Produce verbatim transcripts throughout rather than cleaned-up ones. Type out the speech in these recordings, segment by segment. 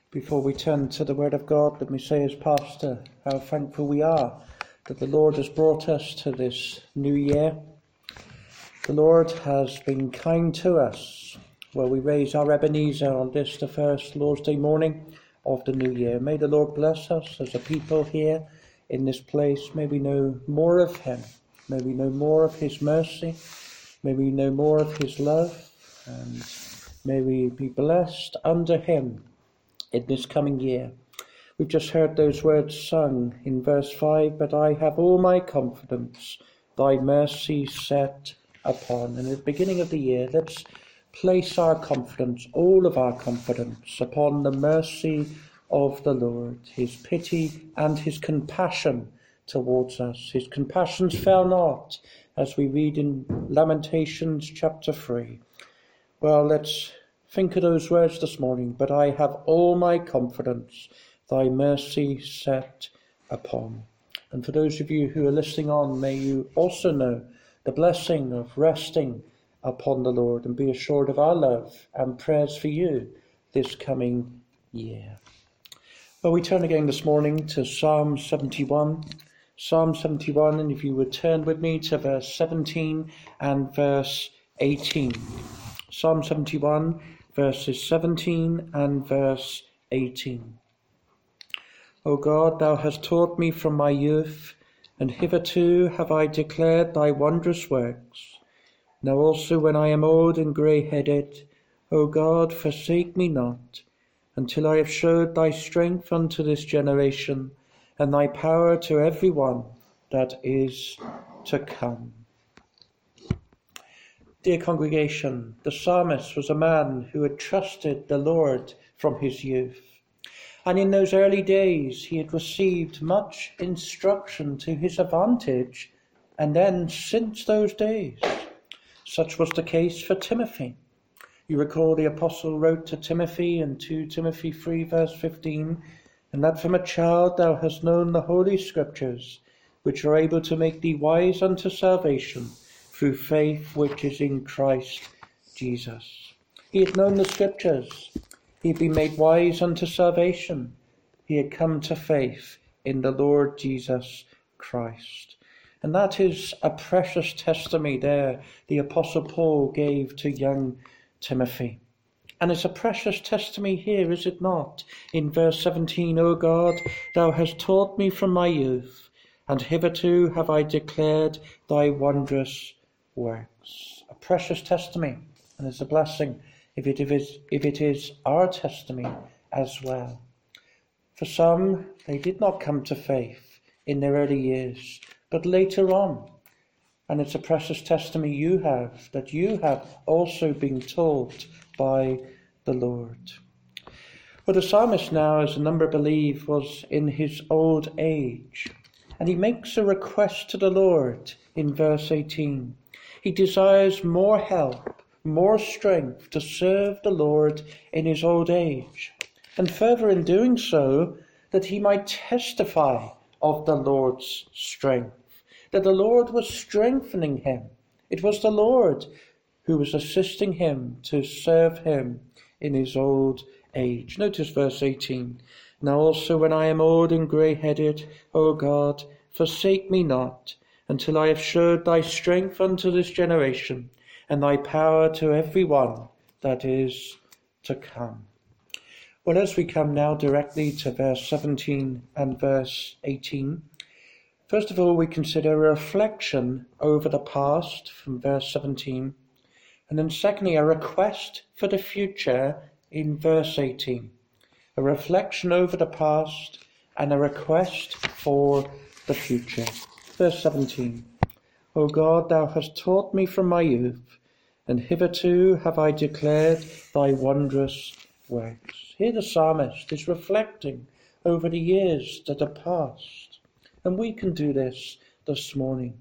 Before we turn to the Word of God, let me say as pastor how thankful we are that the Lord has brought us to this new year. The Lord has been kind to us. Well, we raise our Ebenezer on this, the first Lord's Day morning of the new year. May the Lord bless us as a people here in this place. May we know more of Him. May we know more of His mercy. May we know more of His love. And may we be blessed under Him in this coming year. We've just heard those words sung in verse five, but I have all my confidence, thy mercy set upon. And at the beginning of the year, let's place our confidence, all of our confidence, upon the mercy of the Lord, his pity and his compassion towards us. His compassions fail not, as we read in Lamentations chapter three. Well, let's think of those words this morning. But I have all my confidence, thy mercy set upon. And for those of you who are listening on, may you also know the blessing of resting upon the Lord and be assured of our love and prayers for you this coming year. Well, we turn again this morning to Psalm seventy-one. Psalm seventy-one, and if you would turn with me to verse seventeen and verse eighteen. Psalm seventy-one, verses seventeen and verse eighteen. O God, thou hast taught me from my youth, and hitherto have I declared thy wondrous works. Now also when I am old and grey-headed, O God, forsake me not, until I have showed thy strength unto this generation, and thy power to every one that is to come. Dear congregation, the psalmist was a man who had trusted the Lord from his youth. And in those early days he had received much instruction to his advantage, and then since those days. Such was the case for Timothy. You recall the apostle wrote to Timothy in Second Timothy three verse fifteen, and that from a child thou hast known the holy scriptures, which are able to make thee wise unto salvation, through faith which is in Christ Jesus. He had known the scriptures. He had been made wise unto salvation. He had come to faith in the Lord Jesus Christ. And that is a precious testimony there the Apostle Paul gave to young Timothy. And it's a precious testimony here, is it not? In verse seventeen, O God, thou hast taught me from my youth, and hitherto have I declared thy wondrous works. A precious testimony, and it's a blessing if it is, if it is our testimony as well. For some, they did not come to faith in their early years, but later on. And it's a precious testimony you have, that you have also been taught by the Lord. Well, the psalmist now, as a number believe, was in his old age. And he makes a request to the Lord in verse eighteen. He desires more help, more strength to serve the Lord in his old age. And further in doing so, that he might testify of the Lord's strength. That the Lord was strengthening him. It was the Lord who was assisting him to serve him in his old age. Notice verse eighteen. Now also when I am old and grey-headed, O God, forsake me not, until I have showed thy strength unto this generation, and thy power to every one that is to come. Well, as we come now directly to verse seventeen and verse eighteen, first of all we consider a reflection over the past from verse seventeen, and then secondly a request for the future in verse eighteen. A reflection over the past and a request for the future. Verse seventeen. O God, thou hast taught me from my youth, and hitherto have I declared thy wondrous works. Here the psalmist is reflecting over the years that are past. And we can do this this morning.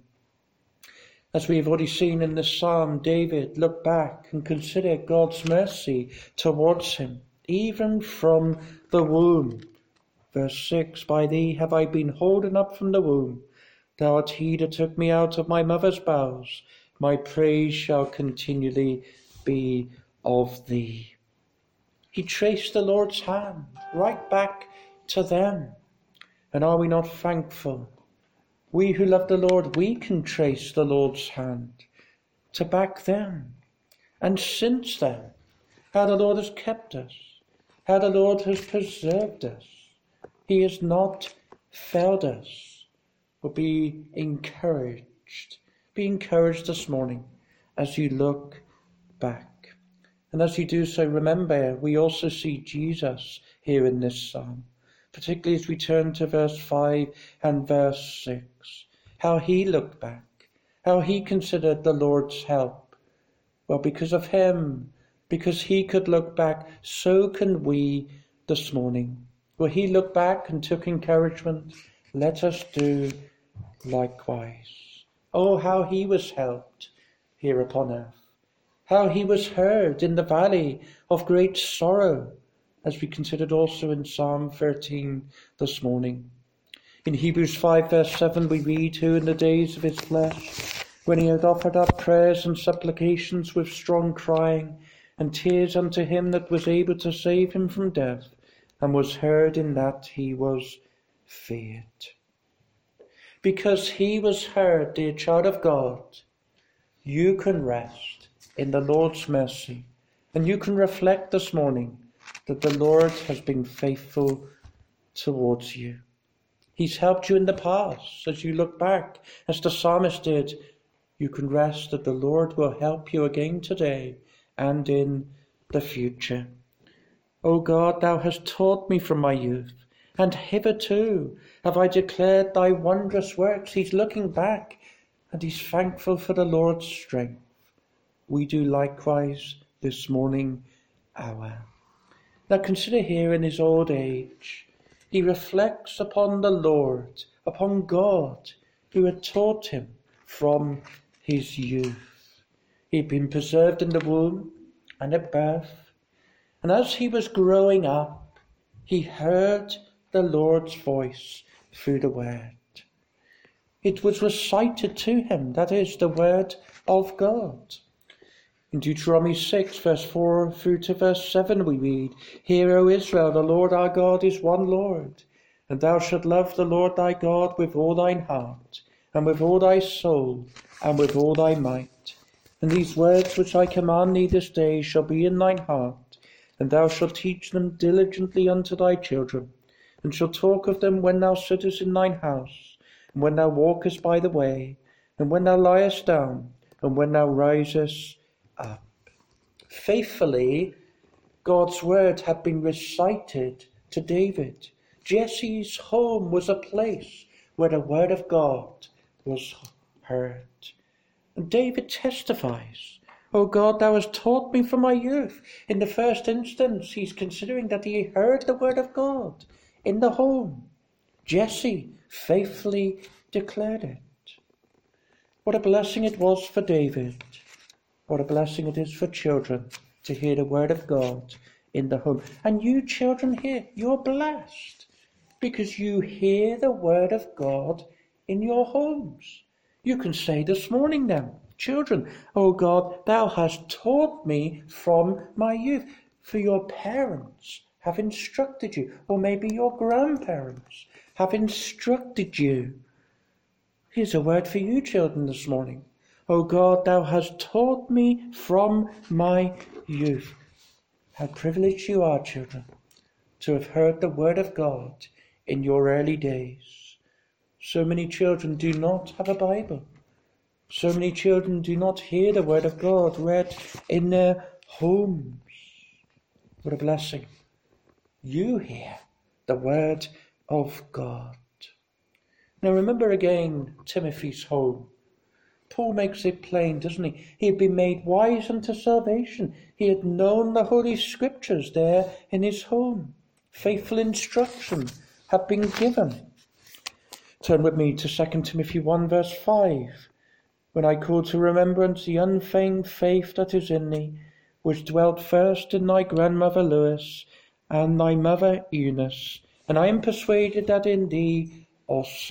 As we have already seen in this psalm, David looked back and considered God's mercy towards him, even from the womb. Verse six, by thee have I been holden up from the womb. Thou art he that took me out of my mother's bowels. My praise shall continually be of thee. He traced the Lord's hand right back to them. And are we not thankful? We who love the Lord, we can trace the Lord's hand to back then. And since then, how the Lord has kept us, how the Lord has preserved us. He has not failed us. But be encouraged. Be encouraged this morning as you look back. And as you do so, remember, we also see Jesus here in this psalm, particularly as we turn to verse five and verse six, how he looked back, how he considered the Lord's help. Well, because of him, because he could look back, so can we this morning. Will he look back and took encouragement? Let us do likewise. Oh, how he was helped here upon earth. How he was heard in the valley of great sorrow, as we considered also in Psalm thirteen this morning. In Hebrews five verse seven we read, who in the days of his flesh, when he had offered up prayers and supplications with strong crying and tears unto him that was able to save him from death, and was heard in that he was feared. Because he was heard, dear child of God, you can rest in the Lord's mercy, and you can reflect this morning that the Lord has been faithful towards you. He's helped you in the past. As you look back, as the psalmist did, you can rest that the Lord will help you again today and in the future. O God, thou hast taught me from my youth, and hitherto have I declared thy wondrous works. He's looking back, and he's thankful for the Lord's strength. We do likewise this morning hour. Now consider here in his old age, he reflects upon the Lord, upon God, who had taught him from his youth. He had been preserved in the womb and at birth, and as he was growing up, he heard the Lord's voice through the word. It was recited to him, that is, the word of God. In Deuteronomy six, verse four through to verse seven we read, Hear, O Israel, the Lord our God is one Lord, and thou shalt love the Lord thy God with all thine heart, and with all thy soul, and with all thy might. And these words which I command thee this day shall be in thine heart, and thou shalt teach them diligently unto thy children, and shalt talk of them when thou sittest in thine house, and when thou walkest by the way, and when thou liest down, and when thou risest up. Faithfully, God's word had been recited to David. Jesse's home was a place where the word of God was heard. And David testifies, O God, thou hast taught me from my youth. In the first instance, he's considering that he heard the word of God in the home. Jesse faithfully declared it. What a blessing it was for David. What a blessing it is for children to hear the word of God in the home. And you children here, you're blessed because you hear the word of God in your homes. You can say this morning then, children, O God, thou hast taught me from my youth. For your parents have instructed you, or maybe your grandparents have instructed you. Here's a word for you children this morning. O God, thou hast taught me from my youth. How privileged you are, children, to have heard the word of God in your early days. So many children do not have a Bible. So many children do not hear the word of God read in their homes. What a blessing. You hear the word of God. Now remember again Timothy's home. Paul makes it plain, doesn't he? He had been made wise unto salvation. He had known the Holy Scriptures there in his home. Faithful instruction had been given. Turn with me to Second Timothy one verse five. When I call to remembrance the unfeigned faith that is in thee, which dwelt first in thy grandmother Lois and thy mother Eunice, and I am persuaded that in thee also.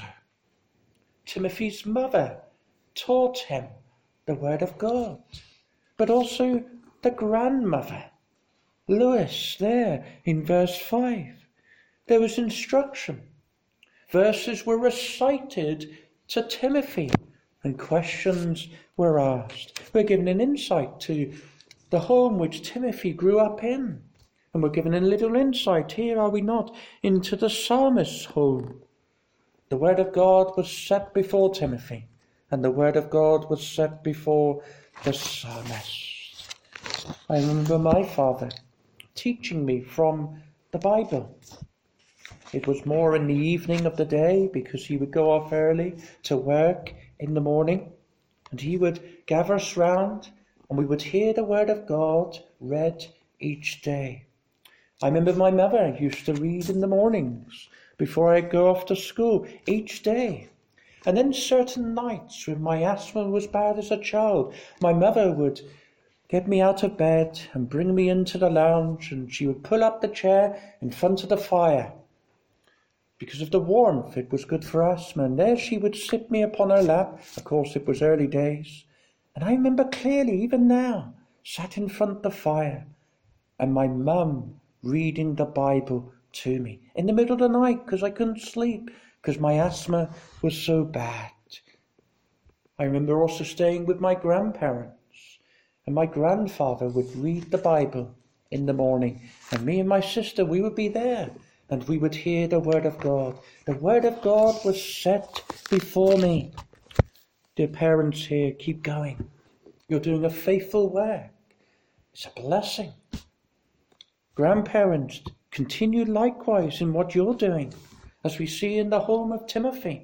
Timothy's mother taught him the word of God, but also the grandmother. Lewis there in verse five. There was instruction. Verses were recited to Timothy and questions were asked. We're given an insight to the home which Timothy grew up in. And we're given a little insight here, are we not, into the psalmist's home. The word of God was set before Timothy, and the word of God was set before the psalmist. I remember my father teaching me from the Bible. It was more in the evening of the day, because he would go off early to work in the morning, and he would gather us round, and we would hear the word of God read each day. I remember my mother used to read in the mornings before I'd go off to school each day. And then certain nights when my asthma was bad as a child, my mother would get me out of bed and bring me into the lounge, and she would pull up the chair in front of the fire. Because of the warmth, it was good for asthma, and there she would sit me upon her lap. Of course, it was early days. And I remember clearly, even now, sat in front of the fire, and my mum reading the Bible to me in the middle of the night, because I couldn't sleep because my asthma was so bad. I remember also staying with my grandparents, and my grandfather would read the Bible in the morning, and me and my sister, we would be there, and we would hear the word of God. The word of God was set before me. Dear parents here, keep going. You're doing a faithful work. It's a blessing. Grandparents, continue likewise in what you're doing, as we see in the home of Timothy.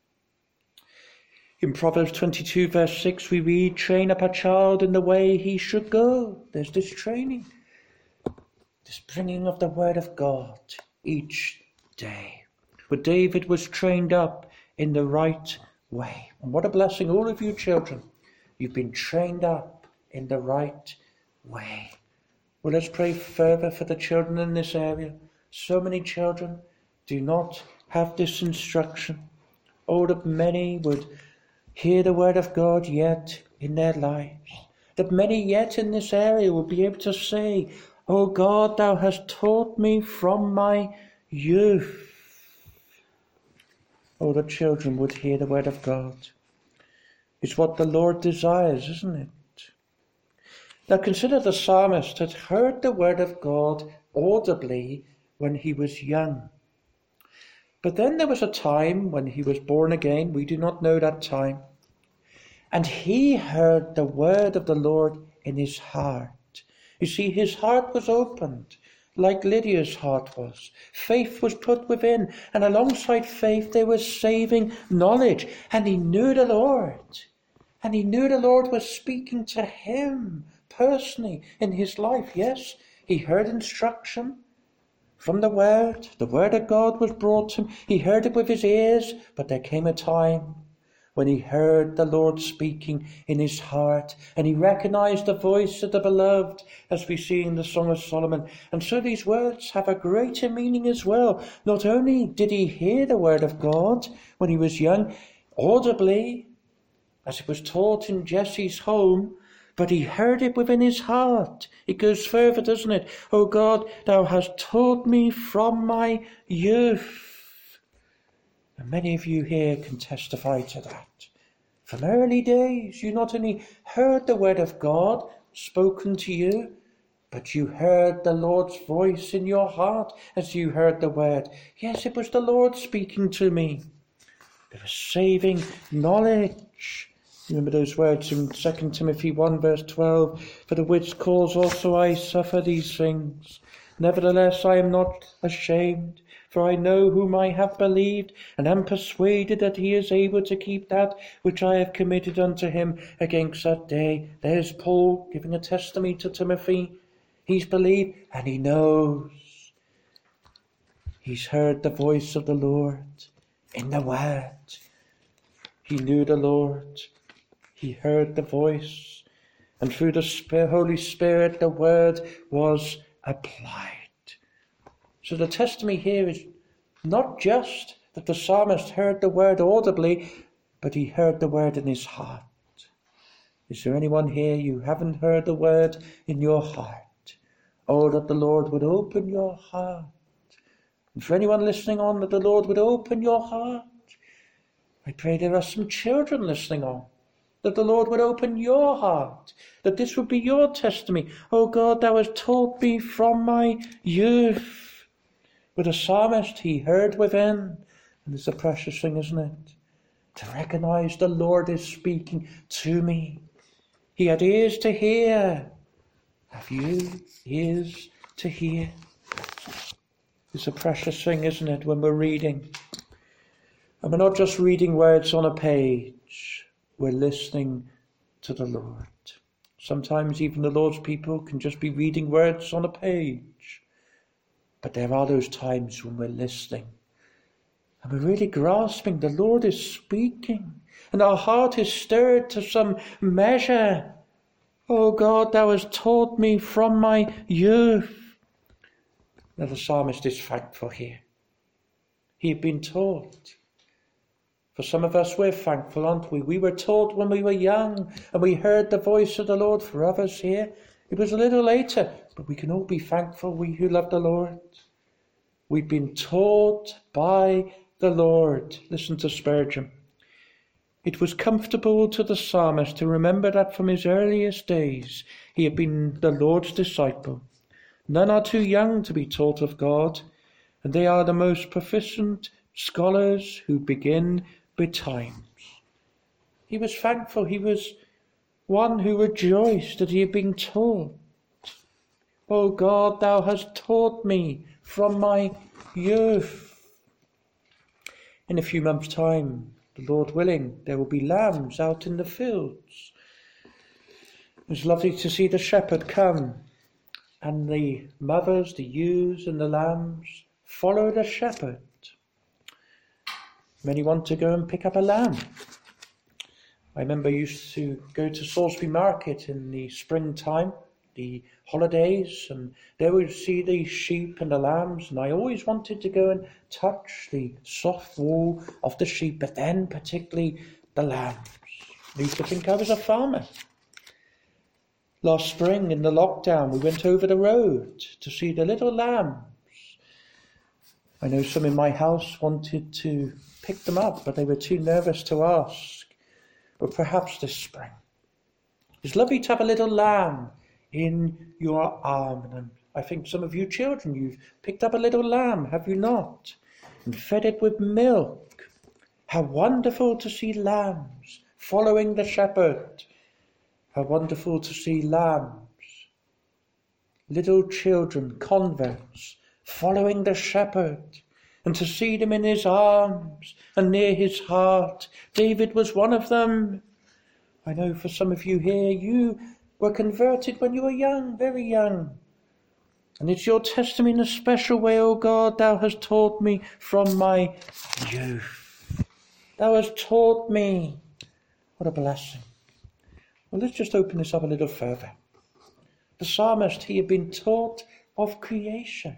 In Proverbs twenty-two verse six we read, train up a child in the way he should go. There's this training, this bringing of the word of God each day. But David was trained up in the right way. And what a blessing, all of you children. You've been trained up in the right way. Well, let's pray further for the children in this area. So many children do not have this instruction. Oh, that many would hear the word of God yet in their lives. That many yet in this area will be able to say, oh God, thou hast taught me from my youth. Oh, the children would hear the word of God. It's what the Lord desires, isn't it? Now consider the psalmist had heard the word of God audibly when he was young. But then there was a time when he was born again, we do not know that time, and he heard the word of the Lord in his heart. You see, his heart was opened, like Lydia's heart was. Faith was put within, and alongside faith there was saving knowledge, and he knew the Lord. And he knew the Lord was speaking to him personally in his life. Yes, he heard instruction from the word. The word of God was brought to him. He heard it with his ears, but there came a time when he heard the Lord speaking in his heart, and he recognized the voice of the beloved, as we see in the Song of Solomon. And so these words have a greater meaning as well. Not only did he hear the word of God when he was young, audibly, as it was taught in Jesse's home, but he heard it within his heart. It goes further, doesn't it? Oh God, thou hast taught me from my youth. And many of you here can testify to that. From early days, you not only heard the word of God spoken to you, but you heard the Lord's voice in your heart as you heard the word. Yes, it was the Lord speaking to me. There was saving knowledge. Remember those words in Second Timothy one verse twelve, for the which cause also I suffer these things. Nevertheless I am not ashamed, for I know whom I have believed, and am persuaded that he is able to keep that which I have committed unto him against that day. There's Paul giving a testimony to Timothy. He's believed and he knows. He's heard the voice of the Lord in the word. He knew the Lord. He heard the voice, and through the Holy Spirit the word was applied. So the testimony here is not just that the psalmist heard the word audibly, but he heard the word in his heart. Is there anyone here you haven't heard the word in your heart? Oh, that the Lord would open your heart. And for anyone listening on, that the Lord would open your heart. I pray there are some children listening on, that the Lord would open your heart, that this would be your testimony. Oh God, thou hast taught me from my youth. With a psalmist, he heard within, and it's a precious thing, isn't it? To recognize the Lord is speaking to me. He had ears to hear. Have you ears to hear? It's a precious thing, isn't it, when we're reading. And we're not just reading words on a page. We're listening to the Lord. Sometimes even the Lord's people can just be reading words on a page. But there are those times when we're listening. And we're really grasping the Lord is speaking. And our heart is stirred to some measure. Oh God, thou hast taught me from my youth. Now the psalmist is thankful here. He had been taught. For some of us, we're thankful, aren't we? We were taught when we were young, and we heard the voice of the Lord. For others here, it was a little later, but we can all be thankful, we who love the Lord. We've been taught by the Lord. Listen to Spurgeon. It was comfortable to the psalmist to remember that from his earliest days he had been the Lord's disciple. None are too young to be taught of God, and they are the most proficient scholars who begin betimes. He was thankful. He was one who rejoiced that he had been taught. O God, thou hast taught me from my youth. In a few months' time, the Lord willing, there will be lambs out in the fields. It's lovely to see the shepherd come, and the mothers, the ewes and the lambs follow the shepherd. Many want to go and pick up a lamb. I remember I used to go to Salisbury Market in the springtime, the holidays, and there we would see the sheep and the lambs, and I always wanted to go and touch the soft wool of the sheep, but then particularly the lambs. I used to think I was a farmer. Last spring in the lockdown, we went over the road to see the little lambs. I know some in my house wanted to pick them up, but they were too nervous to ask. But perhaps this spring. It's lovely to have a little lamb in your arm. And I think some of you children, you've picked up a little lamb, have you not? And fed it with milk. How wonderful to see lambs following the shepherd. How wonderful to see lambs, little children, converts, following the shepherd, and to see them in his arms and near his heart. David was one of them. I know for some of you here, you were converted when you were young, very young. And it's your testimony in a special way. O God, thou hast taught me from my youth. Thou hast taught me. What a blessing. Well, let's just open this up a little further. The psalmist, he had been taught of creation.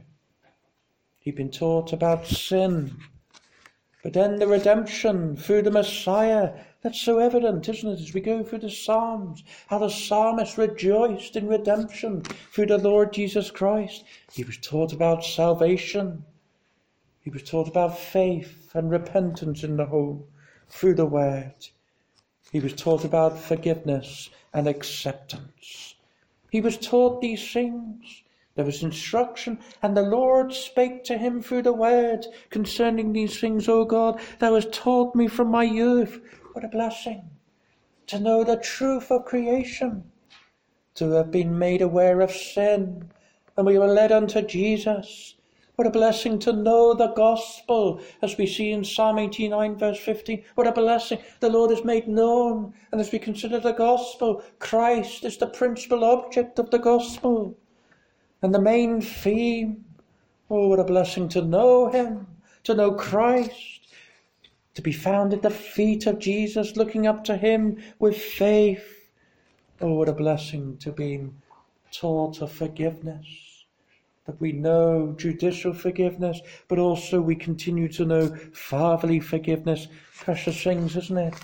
He'd been taught about sin. But then the redemption through the Messiah, that's so evident, isn't it, as we go through the Psalms, how the psalmist rejoiced in redemption through the Lord Jesus Christ. He was taught about salvation. He was taught about faith and repentance in the home through the Word. He was taught about forgiveness and acceptance. He was taught these things. There was instruction, and the Lord spake to him through the Word concerning these things. O God, thou hast taught me from my youth. What a blessing to know the truth of creation, to have been made aware of sin, and we were led unto Jesus. What a blessing to know the gospel, as we see in Psalm eighty-nine, verse fifteen. What a blessing the Lord has made known. And as we consider the gospel, Christ is the principal object of the gospel and the main theme. Oh, what a blessing to know him, to know Christ, to be found at the feet of Jesus, looking up to him with faith. Oh, what a blessing to be taught of forgiveness, that we know judicial forgiveness, but also we continue to know fatherly forgiveness. Precious things, isn't it?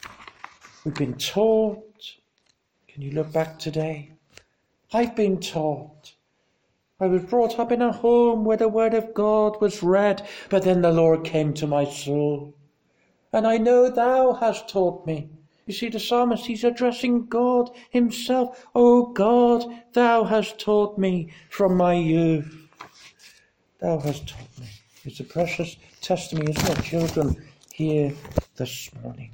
We've been taught. Can you look back today? I've been taught. I was brought up in a home where the word of God was read, but then the Lord came to my soul. And I know thou hast taught me. You see, the psalmist, he's addressing God himself. Oh God, thou hast taught me from my youth. Thou hast taught me. It's a precious testimony, isn't it, children, here this morning?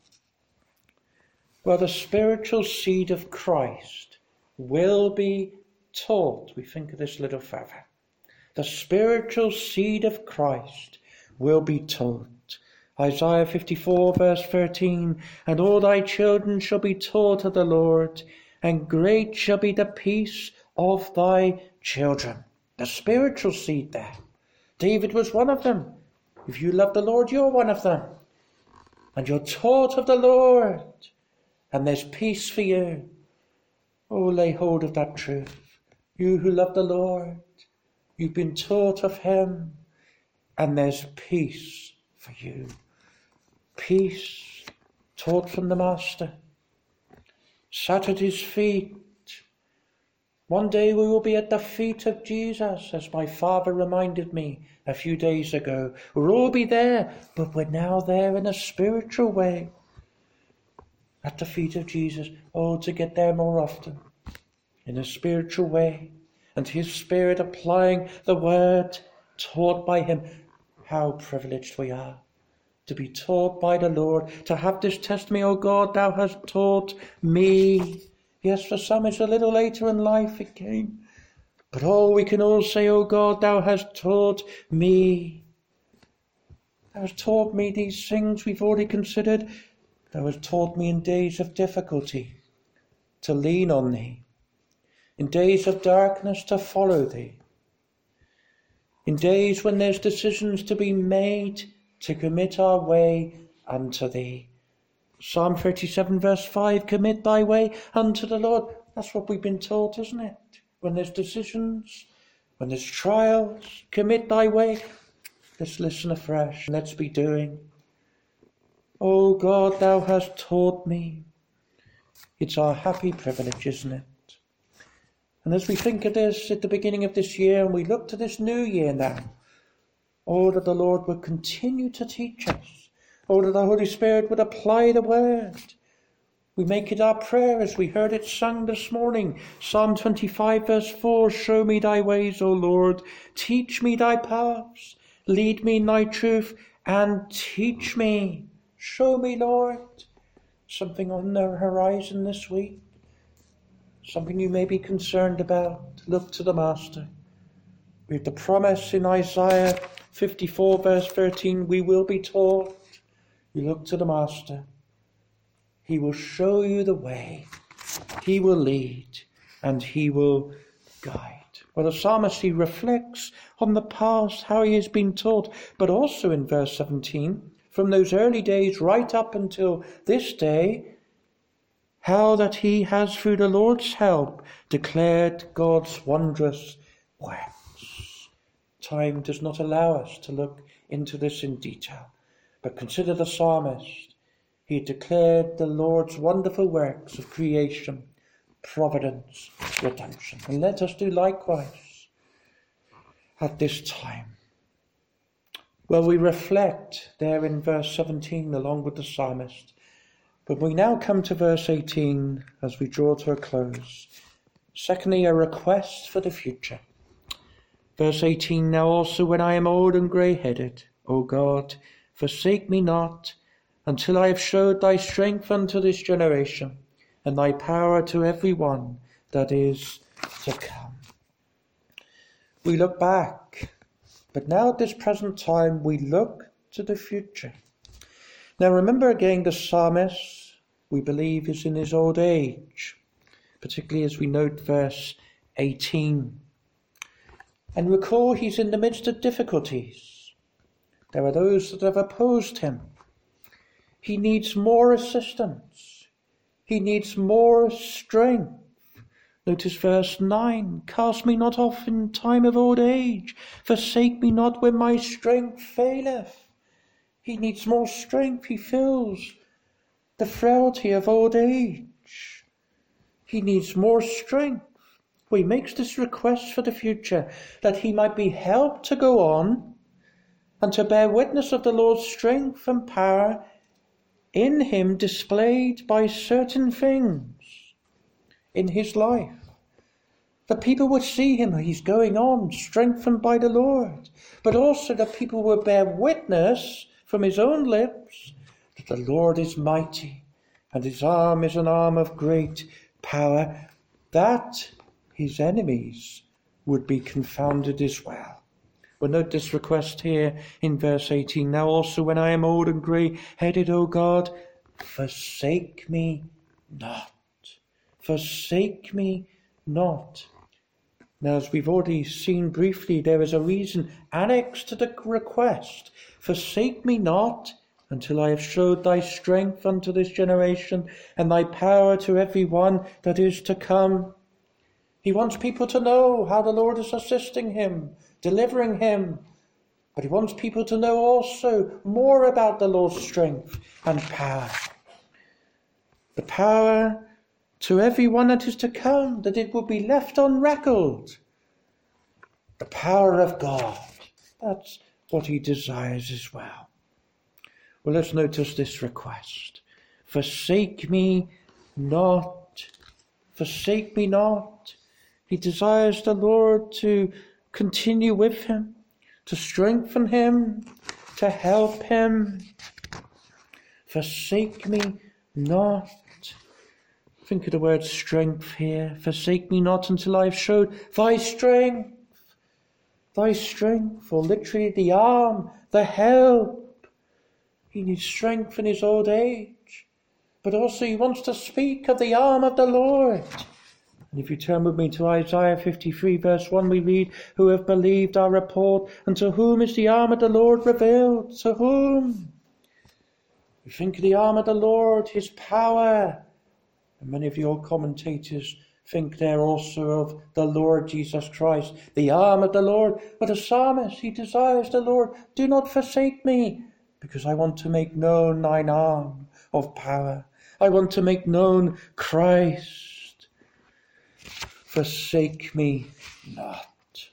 Well, the spiritual seed of Christ will be taught. We think of this little further. The spiritual seed of Christ will be taught. Isaiah fifty-four verse thirteen, and all thy children shall be taught of the Lord, and great shall be the peace of thy children. The spiritual seed there. David was one of them. If you love the Lord, you're one of them. And you're taught of the Lord, and there's peace for you. Oh, lay hold of that truth. You who love the Lord, you've been taught of him, and there's peace for you. Peace taught from the Master, sat at his feet. One day we will be at the feet of Jesus, as my father reminded me a few days ago. We'll all be there, but we're now there in a spiritual way. At the feet of Jesus. Oh, to get there more often. In a spiritual way. And his Spirit applying the word taught by him. How privileged we are to be taught by the Lord, to have this testimony, oh God, thou hast taught me. Yes, for some it's a little later in life it came. But oh, we can all say, oh God, thou hast taught me. Thou hast taught me these things we've already considered. Thou hast taught me in days of difficulty to lean on thee. In days of darkness to follow thee. In days when there's decisions to be made, to commit our way unto thee. Psalm thirty-seven verse five, commit thy way unto the Lord. That's what we've been taught, isn't it? When there's decisions, when there's trials, commit thy way. Let's listen afresh. Let's be doing. Oh God, thou hast taught me. It's our happy privilege, isn't it? And as we think of this at the beginning of this year, and we look to this new year now, oh, that the Lord would continue to teach us. Oh, that the Holy Spirit would apply the word. We make it our prayer as we heard it sung this morning. Psalm twenty-five verse four, show me thy ways, O Lord. Teach me thy paths. Lead me in thy truth and teach me. Show me, Lord, something on the horizon this week. Something you may be concerned about. Look to the Master. We have the promise in Isaiah fifty-four verse thirteen, we will be taught. You look to the Master. He will show you the way. He will lead and he will guide. Well, the psalmist, he reflects on the past, how he has been taught, but also in verse seventeen, from those early days right up until this day, how that he has, through the Lord's help, declared God's wondrous works. Time does not allow us to look into this in detail, but consider the psalmist. He declared the Lord's wonderful works of creation, providence, redemption. And let us do likewise at this time. Well, we reflect there in verse seventeen along with the psalmist. But we now come to verse eighteen as we draw to a close. Secondly, a request for the future. Verse eighteen, now also when I am old and grey-headed, O God, forsake me not, until I have showed thy strength unto this generation, and thy power to every one that is to come. We look back, but now at this present time we look to the future. Now remember again, the psalmist, we believe, is in his old age, particularly as we note verse eighteen. And recall, he's in the midst of difficulties. There are those that have opposed him. He needs more assistance. He needs more strength. Notice verse nine, cast me not off in time of old age. Forsake me not when my strength faileth. He needs more strength. He feels the frailty of old age. He needs more strength. Well, he makes this request for the future, that he might be helped to go on and to bear witness of the Lord's strength and power in him displayed by certain things in his life. The people would see him, he's going on, strengthened by the Lord. But also the people would bear witness from his own lips that the Lord is mighty and his arm is an arm of great power, that his enemies would be confounded as well. We'll note this request here in verse eighteen. Now also when I am old and grey-headed, O God, forsake me not. Forsake me not. Now, as we've already seen briefly, there is a reason annexed to the request. Forsake me not until I have showed thy strength unto this generation and thy power to every one that is to come. He wants people to know how the Lord is assisting him, delivering him. But he wants people to know also more about the Lord's strength and power. The power to every one that is to come, that it will be left on record. The power of God. That's what he desires as well. Well, let's notice this request. Forsake me not. Forsake me not. He desires the Lord to continue with him, to strengthen him, to help him. Forsake me not. Think of the word strength here. Forsake me not until I have showed thy strength. Thy strength, or literally the arm, the help. He needs strength in his old age. But also he wants to speak of the arm of the Lord. And if you turn with me to Isaiah fifty-three verse one, we read, who have believed our report, and to whom is the arm of the Lord revealed? To whom? We think of the arm of the Lord, his power. And many of your commentators think there also of the Lord Jesus Christ, the arm of the Lord. But the psalmist, he desires the Lord, do not forsake me, because I want to make known thine arm of power. I want to make known Christ. Forsake me not.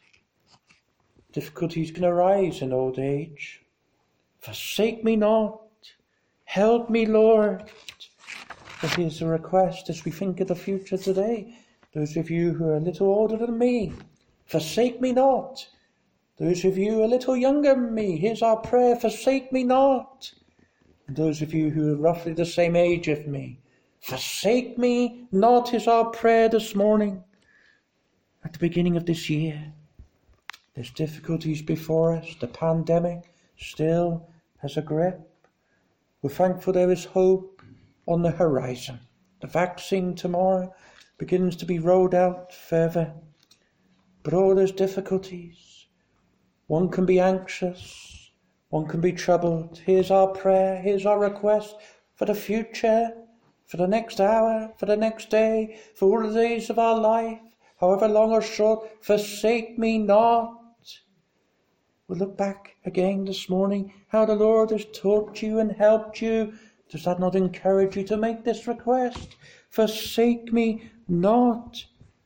Difficulties can arise in old age. Forsake me not. Help me, Lord. But here's a request as we think of the future today. Those of you who are a little older than me, forsake me not. Those of you a little younger than me, here's our prayer, forsake me not. And those of you who are roughly the same age as me, forsake me not is our prayer this morning. At the beginning of this year, there's difficulties before us. The pandemic still has a grip. We're thankful there is hope on the horizon. The vaccine tomorrow begins to be rolled out further. But all those difficulties, one can be anxious, one can be troubled. Here's our prayer, here's our request for the future, for the next hour, for the next day, for all the days of our life, however long or short, forsake me not. We'll look back again this morning, how the Lord has taught you and helped you. Does that not encourage you to make this request? Forsake me not.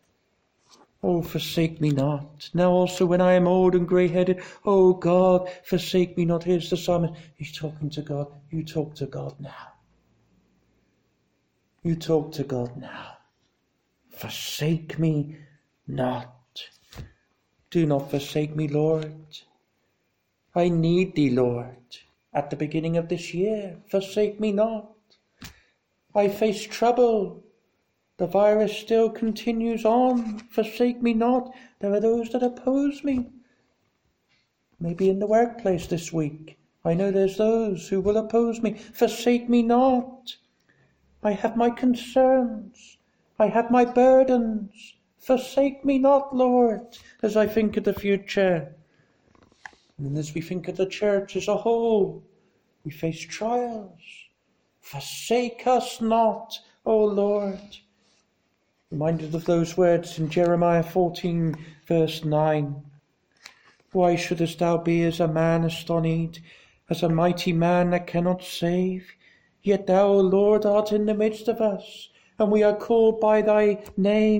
Oh, forsake me not. Now also when I am old and grey-headed, oh God, forsake me not. Here's the psalmist. He's talking to God. You talk to God now. You talk to God now. Forsake me not. Do not forsake me, Lord. I need thee, Lord. At the beginning of this year, forsake me not. I face trouble. The virus still continues on. Forsake me not. There are those that oppose me. Maybe in the workplace this week. I know there's those who will oppose me. Forsake me not. I have my concerns. I have my burdens. Forsake me not, Lord, as I think of the future. And as we think of the church as a whole, we face trials. Forsake us not, O Lord. Reminded of those words in Jeremiah fourteen, verse nine. Why shouldest thou be as a man astonied, as a mighty man that cannot save? Yet thou, O Lord, art in the midst of us, and we are called by thy name.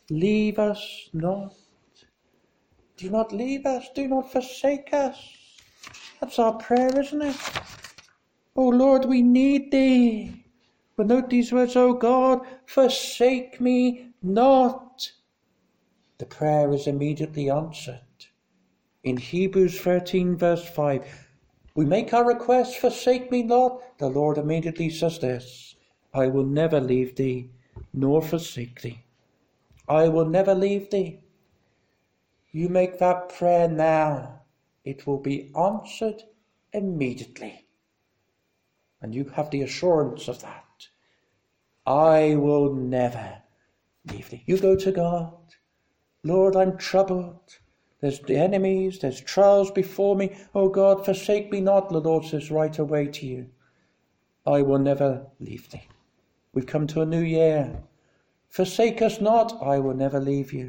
leave us not. Do not leave us, do not forsake us. That's our prayer, isn't it? Oh Lord, we need thee. But note these words, O God, forsake me not. The prayer is immediately answered. In Hebrews thirteen verse five, we make our request, forsake me not. The Lord immediately says this, I will never leave thee nor forsake thee. I will never leave thee. You make that prayer now, it will be answered immediately. And you have the assurance of that. I will never leave thee. You go to God. Lord, I'm troubled. There's the enemies, there's trials before me. Oh God, forsake me not. The Lord says right away to you, I will never leave thee. We've come to a new year. Forsake us not, I will never leave you.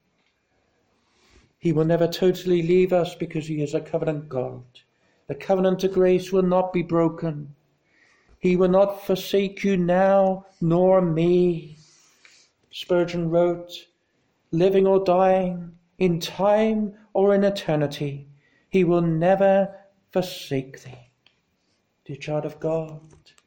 He will never totally leave us because he is a covenant God. The covenant of grace will not be broken. He will not forsake you now, nor me. Spurgeon wrote, living or dying, in time or in eternity, he will never forsake thee. Dear child of God,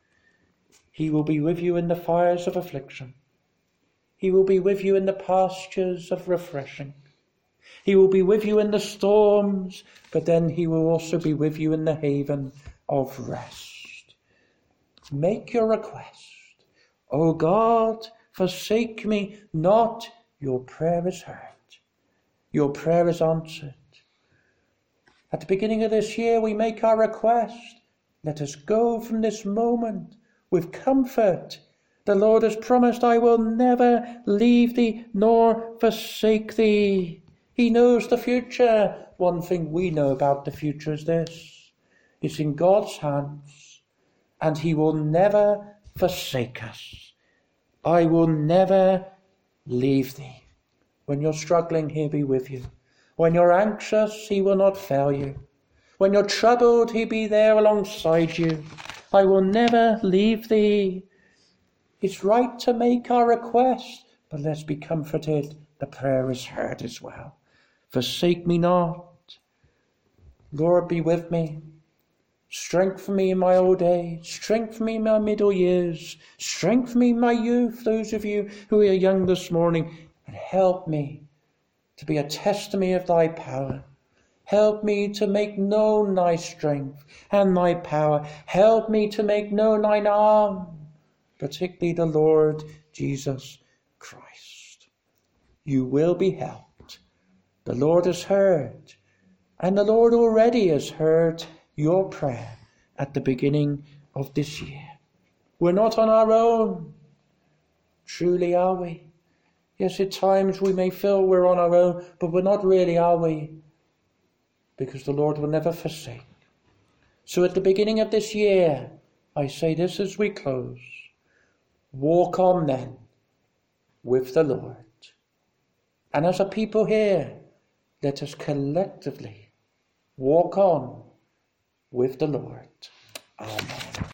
he will be with you in the fires of affliction. He will be with you in the pastures of refreshing. He will be with you in the storms, but then he will also be with you in the haven of rest. Make your request. O God, forsake me not. Your prayer is heard. Your prayer is answered. At the beginning of this year, we make our request. Let us go from this moment with comfort. The Lord has promised, I will never leave thee nor forsake thee. He knows the future. One thing we know about the future is this. It's in God's hands, and he will never forsake us. I will never leave thee. When you're struggling, he'll be with you. When you're anxious, he will not fail you. When you're troubled, he'll be there alongside you. I will never leave thee. It's right to make our request, but let's be comforted. The prayer is heard as well. Forsake me not. Lord, be with me. Strengthen me in my old age. Strengthen me in my middle years. Strengthen me in my youth, those of you who are young this morning. And help me to be a testimony of thy power. Help me to make known thy strength and thy power. Help me to make known thine arm, particularly the Lord Jesus Christ. You will be helped. The Lord has heard, and the Lord already has heard your prayer at the beginning of this year. We're not on our own. Truly, are we? Yes, at times we may feel we're on our own, but we're not really, are we? Because the Lord will never forsake. So at the beginning of this year, I say this as we close. Walk on then with the Lord. And as a people here, let us collectively walk on with the Lord. Amen.